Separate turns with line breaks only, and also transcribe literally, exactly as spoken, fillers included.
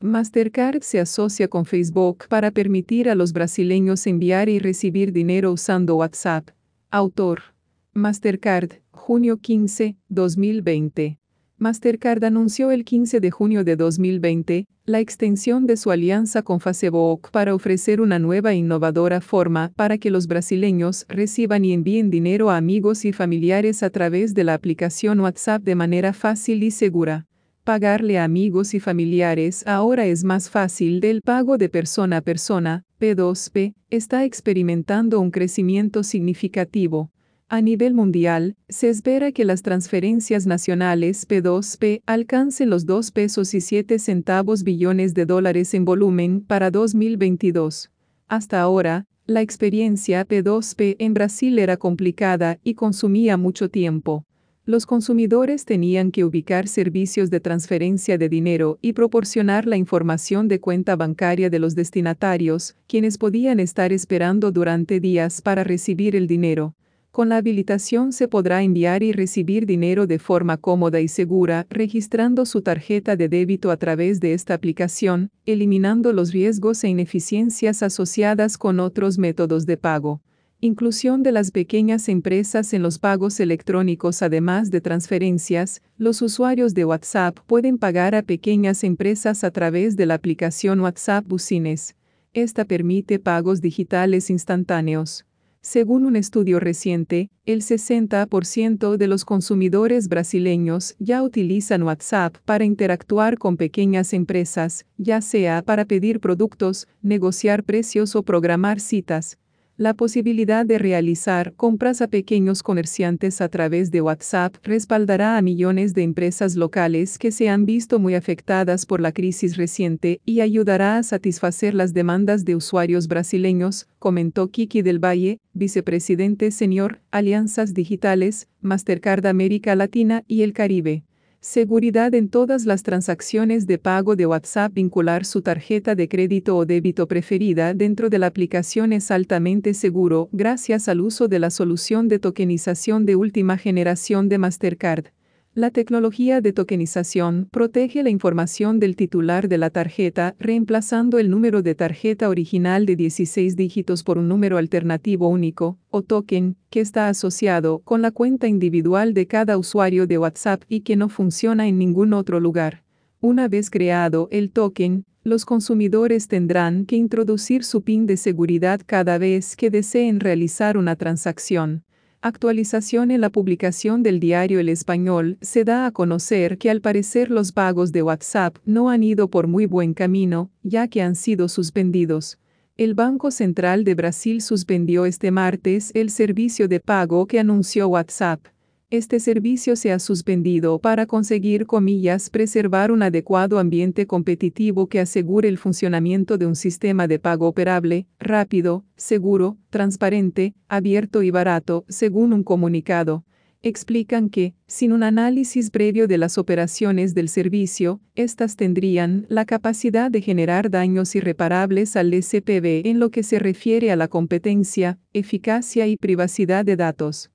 Mastercard se asocia con Facebook para permitir a los brasileños enviar y recibir dinero usando WhatsApp. Autor: Mastercard, junio quince, dos mil veinte. Mastercard anunció el quince de junio de dos mil veinte la extensión de su alianza con Facebook para ofrecer una nueva e innovadora forma para que los brasileños reciban y envíen dinero a amigos y familiares a través de la aplicación WhatsApp de manera fácil y segura. Pagarle a amigos y familiares ahora es más fácil. El pago de persona a persona, P dos P, está experimentando un crecimiento significativo. A nivel mundial, se espera que las transferencias nacionales P dos P alcancen los dos pesos y siete centavos billones de dólares en volumen para dos mil veintidós. Hasta ahora, la experiencia P dos P en Brasil era complicada y consumía mucho tiempo. Los consumidores tenían que ubicar servicios de transferencia de dinero y proporcionar la información de cuenta bancaria de los destinatarios, quienes podían estar esperando durante días para recibir el dinero. Con la habilitación se podrá enviar y recibir dinero de forma cómoda y segura, registrando su tarjeta de débito a través de esta aplicación, eliminando los riesgos e ineficiencias asociadas con otros métodos de pago. Inclusión de las pequeñas empresas en los pagos electrónicos. Además de transferencias, los usuarios de WhatsApp pueden pagar a pequeñas empresas a través de la aplicación WhatsApp Business. Esta permite pagos digitales instantáneos. Según un estudio reciente, el sesenta por ciento de los consumidores brasileños ya utilizan WhatsApp para interactuar con pequeñas empresas, ya sea para pedir productos, negociar precios o programar citas. La posibilidad de realizar compras a pequeños comerciantes a través de WhatsApp respaldará a millones de empresas locales que se han visto muy afectadas por la crisis reciente y ayudará a satisfacer las demandas de usuarios brasileños, comentó Kiki del Valle, vicepresidente senior, Alianzas Digitales, Mastercard América Latina y el Caribe. Seguridad en todas las transacciones de pago de WhatsApp. Vincular su tarjeta de crédito o débito preferida dentro de la aplicación es altamente seguro gracias al uso de la solución de tokenización de última generación de Mastercard. La tecnología de tokenización protege la información del titular de la tarjeta, reemplazando el número de tarjeta original de dieciséis dígitos por un número alternativo único, o token, que está asociado con la cuenta individual de cada usuario de WhatsApp y que no funciona en ningún otro lugar. Una vez creado el token, los consumidores tendrán que introducir su PIN de seguridad cada vez que deseen realizar una transacción. Actualización. En la publicación del diario El Español se da a conocer que al parecer los pagos de WhatsApp no han ido por muy buen camino, ya que han sido suspendidos. El Banco Central de Brasil suspendió este martes el servicio de pago que anunció WhatsApp. Este servicio se ha suspendido para conseguir, comillas, preservar un adecuado ambiente competitivo que asegure el funcionamiento de un sistema de pago operable, rápido, seguro, transparente, abierto y barato, según un comunicado. Explican que, sin un análisis previo de las operaciones del servicio, estas tendrían la capacidad de generar daños irreparables al S P V en lo que se refiere a la competencia, eficacia y privacidad de datos.